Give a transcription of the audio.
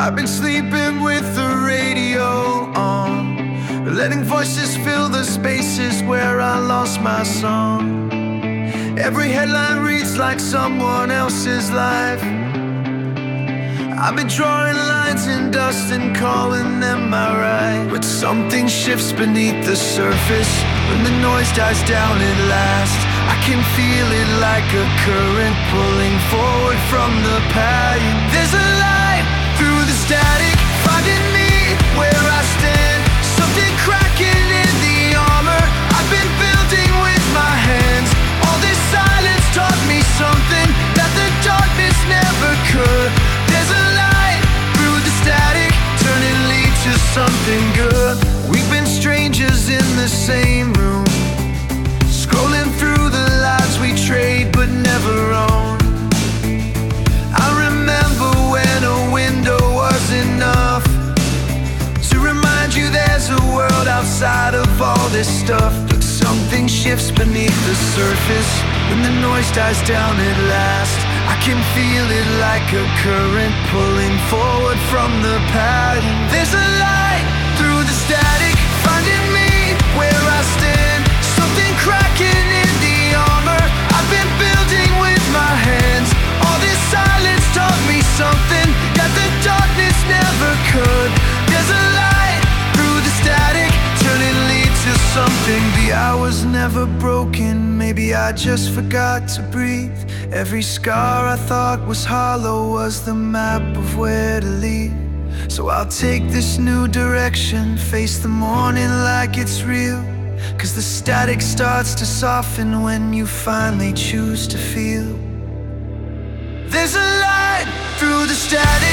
I've been sleeping with the radio on, letting voices fill the spaces where I lost my song. Every headline reads like someone else's life. I've been drawing lines in dust and calling them my right. But something shifts beneath the surface. When the noise dies down at last, I can feel it like a current pulling forward from the past. There's a light through the static, finding me where I stand. Something cracking in the armor I've been building with my hands. All this silence taught me something that the darkness never could. There's a light through the static, turning lead to something good. We've been strangers in the same room, scrolling through the lives we trade but never own. I remember when a window was enough to remind you there's a world outside of all this stuff. But something shifts beneath the surface. When the noise dies down at last, I can feel it like a current pulling forward from the past. There's a light through the static, finding me where I stand. Something cracking in the armor I've been building with my hands. All this silence taught me something that the darkness never could. There's a light through the static, turning lead to something. The hour's never broken, maybe I just forgot to breathe. Every scar I thought was hollow was the map of where to lead. So I'll take this new direction, face the morning like it's real. 'Cause the static starts to soften when you finally choose to feel. There's a light through the static.